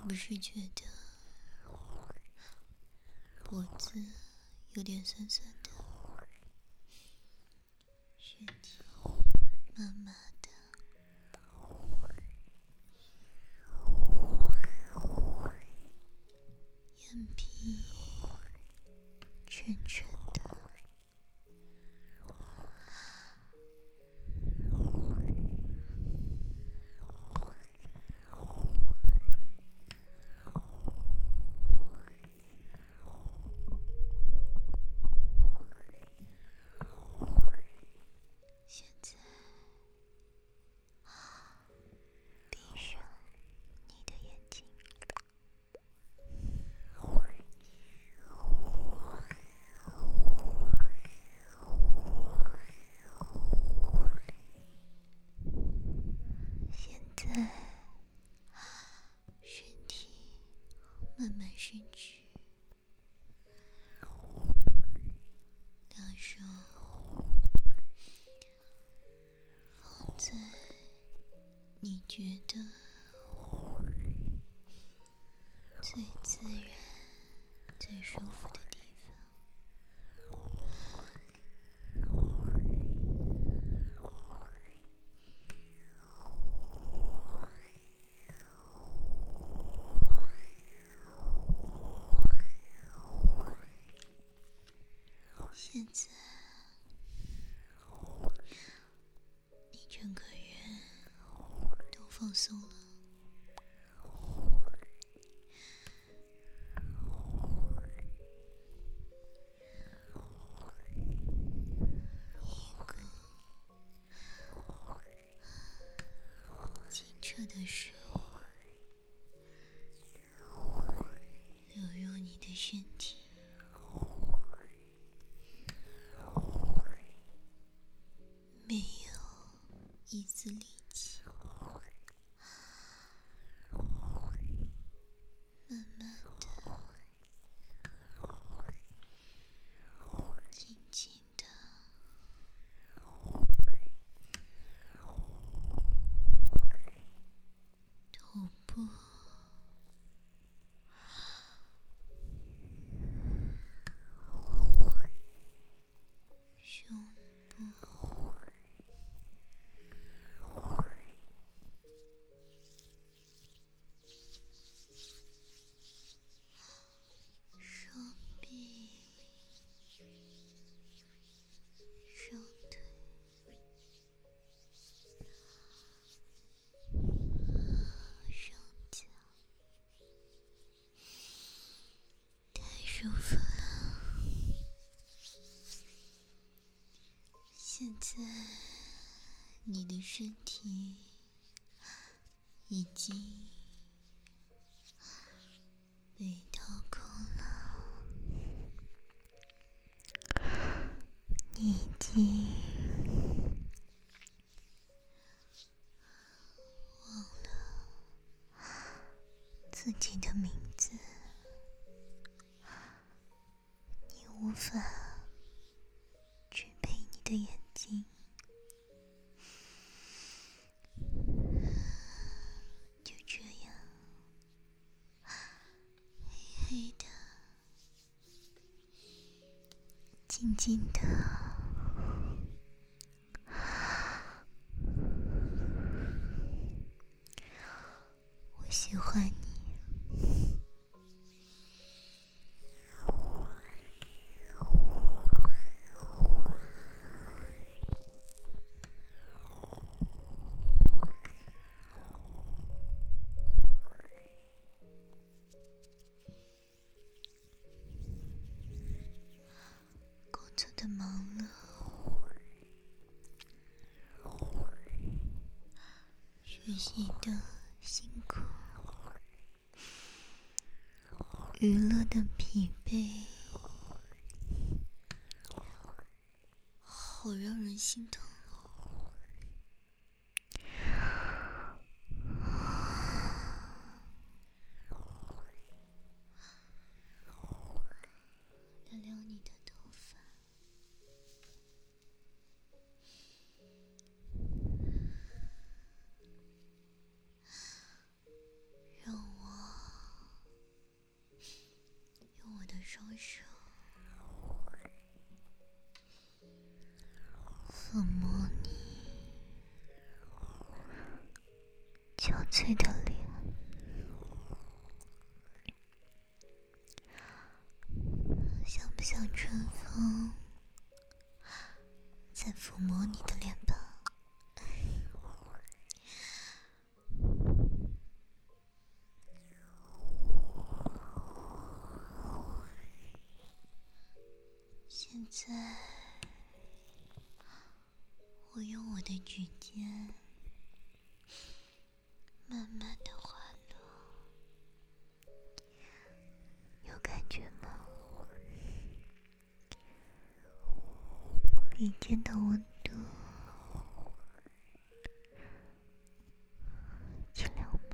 不是觉得脖子有点酸酸的，身体麻麻的，眼皮沉沉的，现在闭上你的眼睛。现在身体慢慢伸直，两手放在你觉得最自然、最舒服的地方。现在你整个人都放松了，一个清澈的水流入你的身体，没有一丝力气，慢慢的、轻轻的头部、胸部、双臂、双腿、双脚，太舒服了。现在你的身体已经被掏空了，你已经忘了自己的名字，你无法支配你的眼睛，就这样黑黑的，静静的，我喜欢你。工作的忙碌，学习的辛苦，娱乐的疲惫，好让人心疼哦。来撩你的头发，让我手抚摸你憔悴的脸，像不像春风在抚摸你的脸庞？现在，我用我的指尖慢慢的滑落，有感觉吗？鼻尖的温度清凉吗？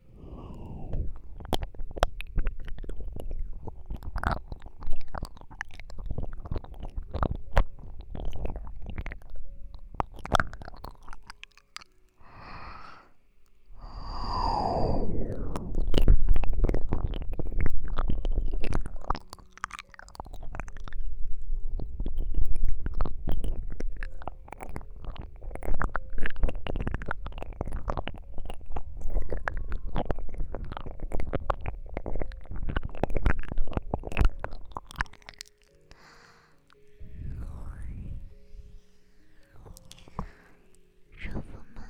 舒服吗？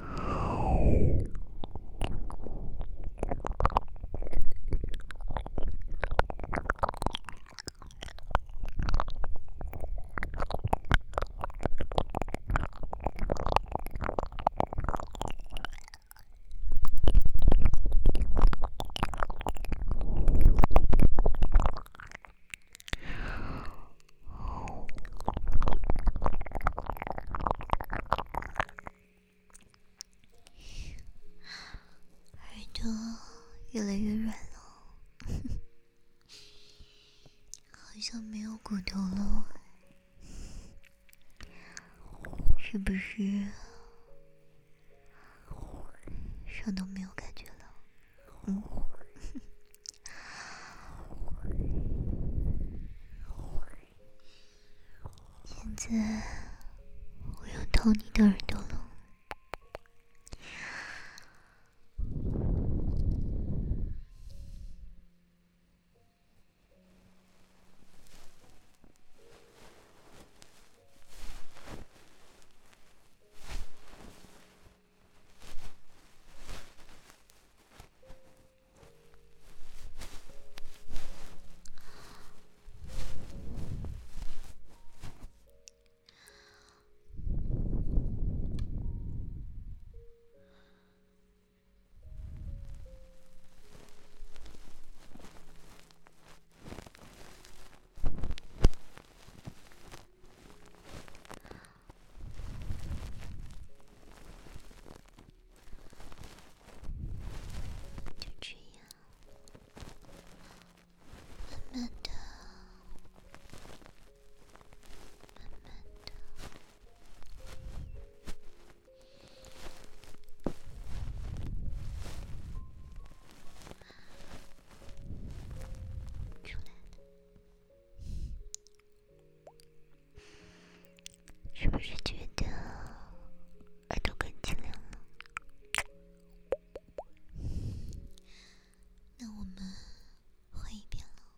耳朵越来越软了，好像没有骨头了，是不是伤到没有感觉了？现在我要掏你的耳朵了。就这样，慢慢的，慢慢的，出来了，是不是觉得耳朵更清凉了？那我们换一遍了。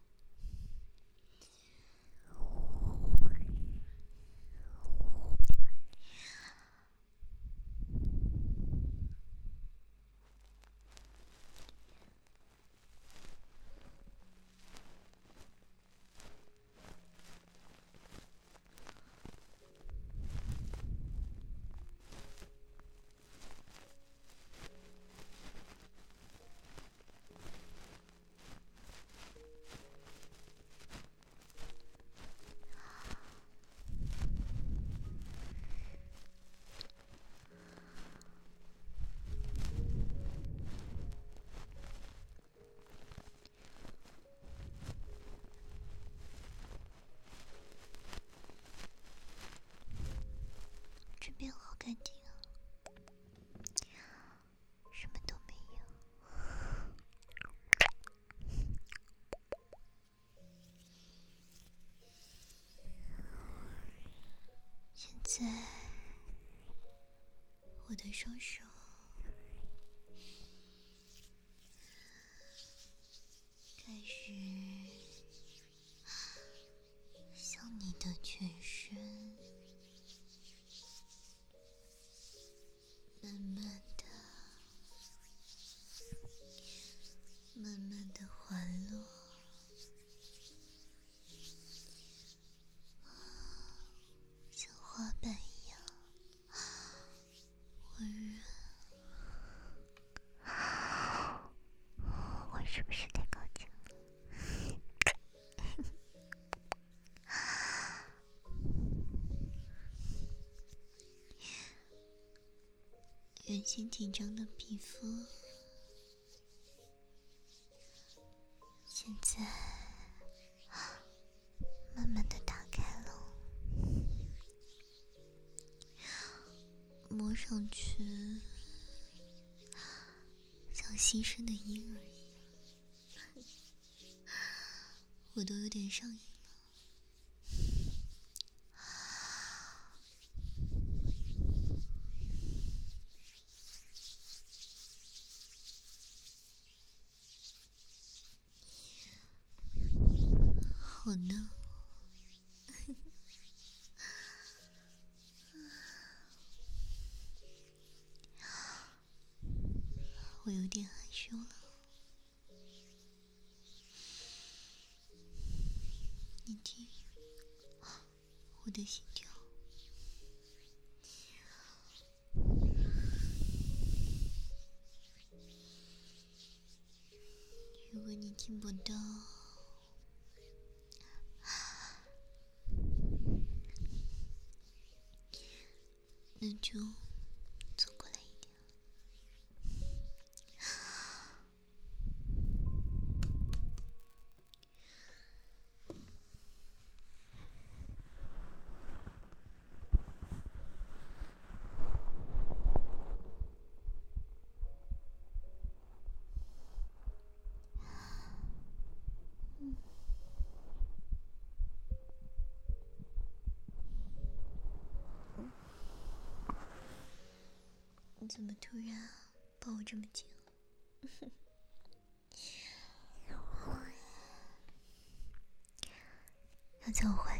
这边好干净啊，什么都没有。 我的双手开始向你的全身慢慢的滑落，像花瓣一样温润。我是不是太高兴了？原先紧张的皮肤现在慢慢的打开了，摸上去像新生的婴儿一样，我都有点上瘾了。好呢，我有点害羞了。你听，我的心跳。如果你听不到，那就走过来一点。你怎么突然抱我这么紧？要在我怀